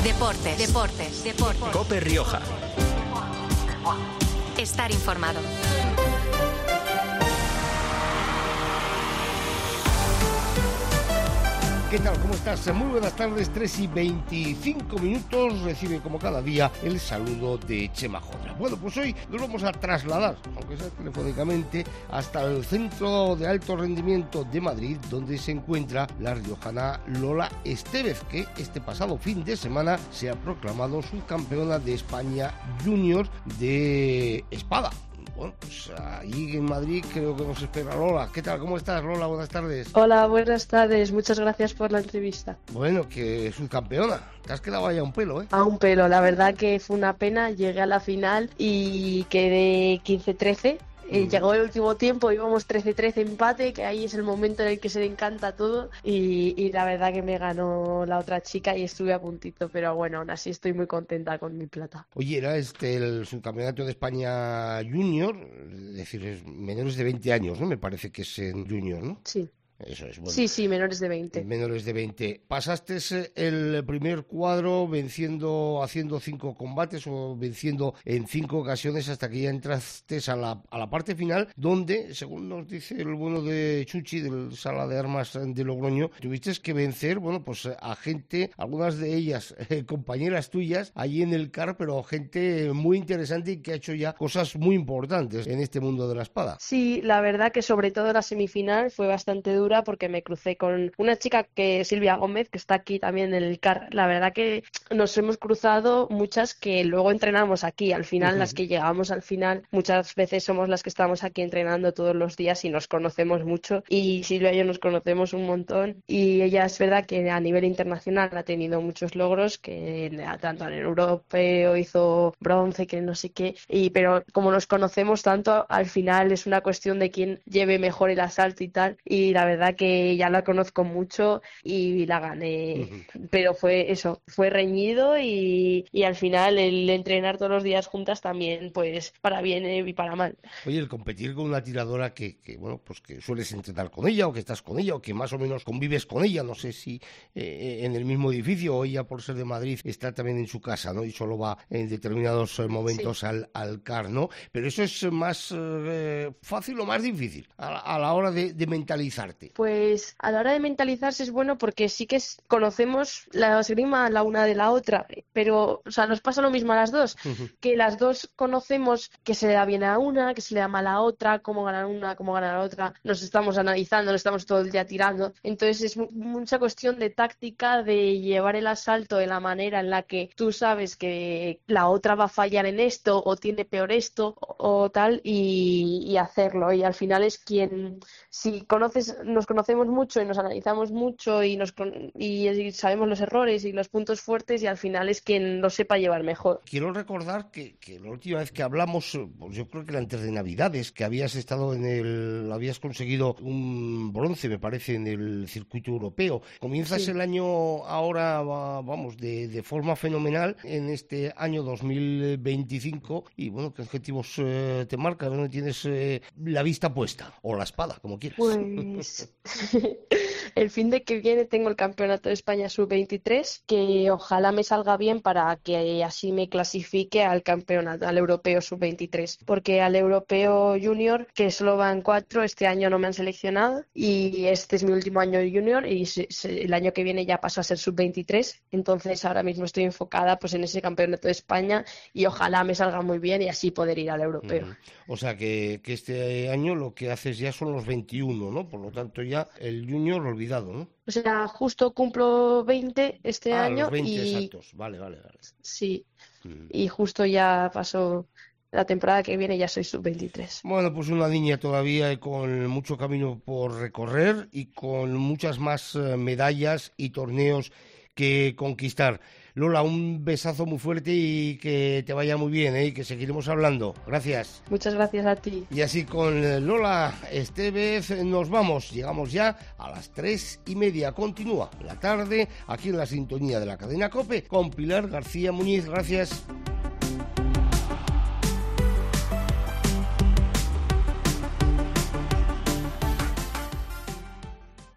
Deportes. COPE Rioja. Estar informado. ¿Qué tal? ¿Cómo estás? Muy buenas tardes, 3:25. Recibe como cada día el saludo de Chema Jodra. Bueno, pues hoy nos vamos a trasladar, aunque sea telefónicamente, hasta el Centro de Alto Rendimiento de Madrid, donde se encuentra la riojana Lola Estévez, que este pasado fin de semana se ha proclamado subcampeona de España Junior de espada. Bueno, pues ahí en Madrid creo que nos espera Lola. ¿Qué tal? ¿Cómo estás, Lola? Buenas tardes. Hola, buenas tardes. Muchas gracias por la entrevista. Bueno, que subcampeona. Te has quedado ahí a un pelo, ¿eh? A un pelo. La verdad que fue una pena. Llegué a la final y quedé 15-13. Llegó el último tiempo, íbamos 13-13 empate, que ahí es el momento en el que se le encanta todo y la verdad que me ganó la otra chica y estuve a puntito, pero bueno, aún así estoy muy contenta con mi plata. Oye, era el subcampeonato de España Junior, es decir, es menores de 20 años, ¿no? Me parece que es en Junior, ¿no? Sí. Eso es, bueno. Sí, menores de 20. Menores de 20. Pasaste el primer cuadro haciendo 5 combates o venciendo en 5 ocasiones hasta que ya entraste a la parte final, donde, según nos dice el bueno de Chuchi, del Sala de Armas de Logroño, tuviste que vencer, bueno, pues a gente, algunas de ellas compañeras tuyas, allí en el CAR, pero gente muy interesante y que ha hecho ya cosas muy importantes en este mundo de la espada. Sí, la verdad que sobre todo la semifinal fue bastante dura porque me crucé con una chica que Silvia Gómez, que está aquí también en el CAR. La verdad que nos hemos cruzado muchas que luego entrenamos aquí. Al final, las que llegamos al final, muchas veces somos las que estamos aquí entrenando todos los días y nos conocemos mucho. Y Silvia y yo nos conocemos un montón. Y ella es verdad que a nivel internacional ha tenido muchos logros, que tanto en el europeo hizo bronce, que no sé qué. Pero como nos conocemos tanto, al final es una cuestión de quién lleve mejor el asalto y tal. Y la verdad que ya la conozco mucho y la gané, pero fue reñido y al final el entrenar todos los días juntas también, pues para bien y para mal. Oye, el competir con una tiradora que bueno, pues que sueles entrenar con ella o que estás con ella o que más o menos convives con ella, no sé si en el mismo edificio o ella por ser de Madrid está también en su casa, ¿no? Y solo va en determinados momentos al CAR, ¿no? Pero eso es más fácil o más difícil a la hora de mentalizarte. Pues a la hora de mentalizarse es bueno porque sí que conocemos la esgrima la una de la otra, pero o sea, nos pasa lo mismo a las dos, que las dos conocemos que se le da bien a una, que se le da mal a otra, cómo ganar una, cómo ganar la otra, nos estamos analizando, nos estamos todo el día tirando, entonces es mucha cuestión de táctica, de llevar el asalto de la manera en la que tú sabes que la otra va a fallar en esto o tiene peor esto o tal y hacerlo, y al final es quien, si nos conocemos mucho y nos analizamos mucho y sabemos los errores y los puntos fuertes y al final es quien lo sepa llevar mejor. Quiero recordar que la última vez que hablamos, pues yo creo que era antes de Navidades, que habías conseguido un bronce, me parece, en el circuito europeo. Comienzas el año ahora, vamos, de forma fenomenal en este año 2025 y bueno, ¿qué objetivos te marcan? ¿Dónde tienes la vista puesta? O la espada, como quieras. Pues el fin de que viene tengo el Campeonato de España Sub-23, que ojalá me salga bien para que así me clasifique al Europeo Sub-23, porque al Europeo Junior, que solo van 4, este año no me han seleccionado y este es mi último año de Junior y el año que viene ya paso a ser Sub-23, entonces ahora mismo estoy enfocada pues en ese Campeonato de España y ojalá me salga muy bien y así poder ir al Europeo. O sea que este año lo que haces ya son los 21, ¿no? Por lo tanto ya el Junior olvidado, ¿no? O sea, justo cumplo 20 este año los 20 y... exactos, vale. Sí, y justo ya pasó la temporada que viene, ya soy sub-23. Bueno, pues una niña todavía con mucho camino por recorrer y con muchas más medallas y torneos que conquistar. Lola, un besazo muy fuerte y que te vaya muy bien, y que seguiremos hablando. Gracias. Muchas gracias a ti. Y así con Lola Estévez nos vamos. Llegamos ya a las 3:30. Continúa la tarde aquí en la sintonía de la cadena COPE con Pilar García Muñiz. Gracias.